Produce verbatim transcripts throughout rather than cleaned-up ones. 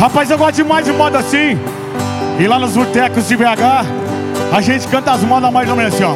Rapaz, eu gosto demais de moda assim. E lá nos botecos de B H a gente canta as modas mais ou menos assim, ó.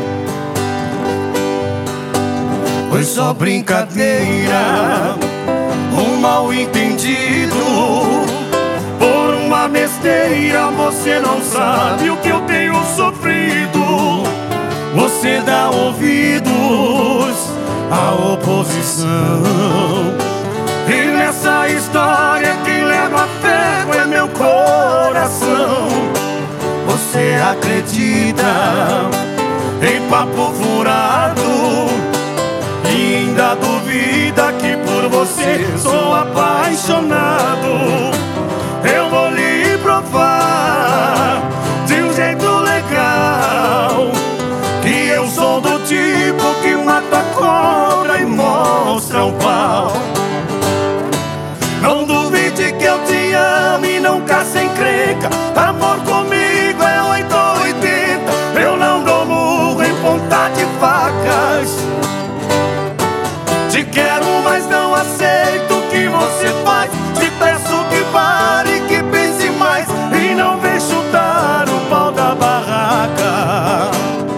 Foi só brincadeira, um mal entendido. Por uma besteira você não sabe o que eu tenho sofrido. Você dá ouvidos à oposição, e nessa história quem leva ferro é meu coração. Você acredita em papo furado e ainda duvida que por você sou apaixonado. Eu vou lhe provar de um jeito legal que eu sou do tipo que mata a cobra e mostra o pau. Não duvide que eu te amo e não caça encrenca. Amor comigo é oito ou oitenta. Eu não dou murro em ponta de facas. Te quero, mas não aceito o que você faz. Te peço que pare, que pense mais e não vem chutar o pau da barraca.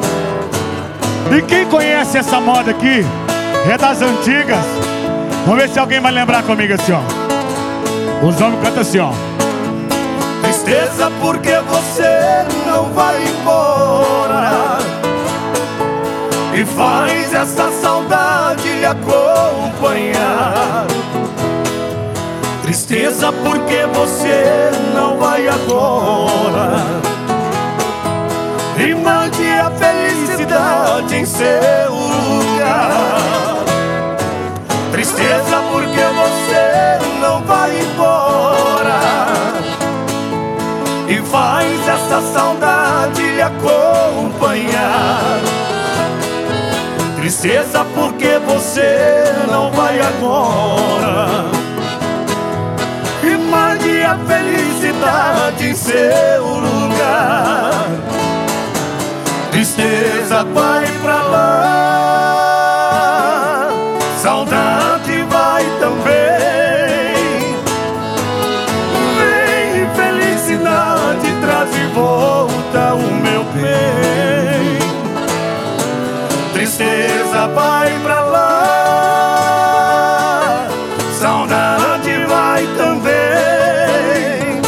E quem conhece essa moda aqui é das antigas. Vamos ver se alguém vai lembrar comigo assim, ó. Os homens cantam assim, ó. Tristeza porque você não vai embora e faz essa saudade lhe acompanhar. Tristeza porque você não vai agora e mande a felicidade em seu lugar. Tristeza porque você não vai embora e faz essa saudade lhe acompanhar. Tristeza porque você não vai agora e mande a felicidade em seu lugar. Tristeza vai pra lá, saudade vai também. Vem, felicidade, traz de volta o meu bem. Tristeza vai pra lá, saudade vai também.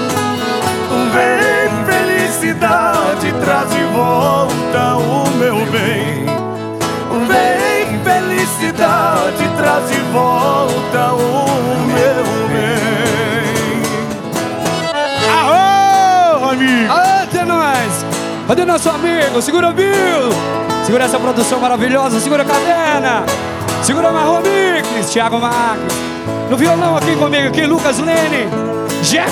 Vem, felicidade, traz de volta o meu bem. Vem, felicidade, traz de volta o meu bem. Aô, amigo! Aê, até nós! Cadê nosso amigo? Segura o Bill! Segura essa produção maravilhosa, segura a cadena! Segura Marrom Mix, Thiago Marques. No violão aqui comigo, aqui, Lucas Lene, Jeff!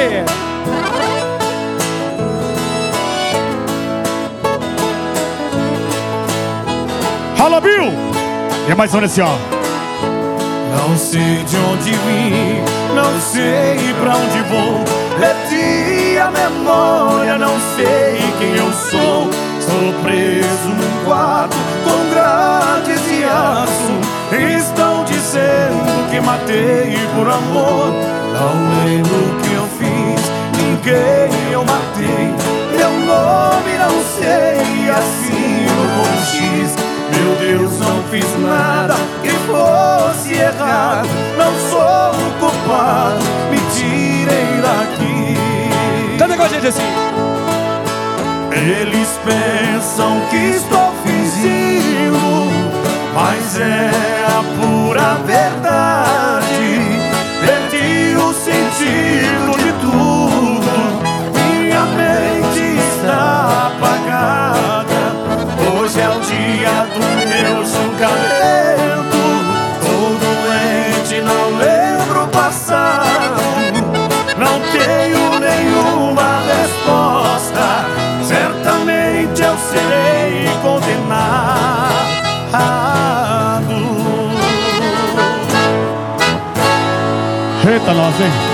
Fala, Bill! E é mais um assim, ó. Não sei de onde vim, não sei pra onde vou. Perdi a memória, não sei quem eu sou. Sou preso num quarto com grades de aço. Estão dizendo que matei por amor. Não lembro o que eu fiz, ninguém eu matei. Meu nome não sei, assino com X. Meu Deus, não fiz nada que fosse errado. Não sou o culpado, me tirem daqui. Canta com a gente assim. Eles pensam que estou fingindo, mas é a pura verdade. Perdi o sentido de tudo, minha mente está apagada. Hoje é o dia do meu julgamento. Tô doente, não lembro o passado. Não tenho nenhuma resposta. Certamente eu serei condenado. Eita, nós, hein?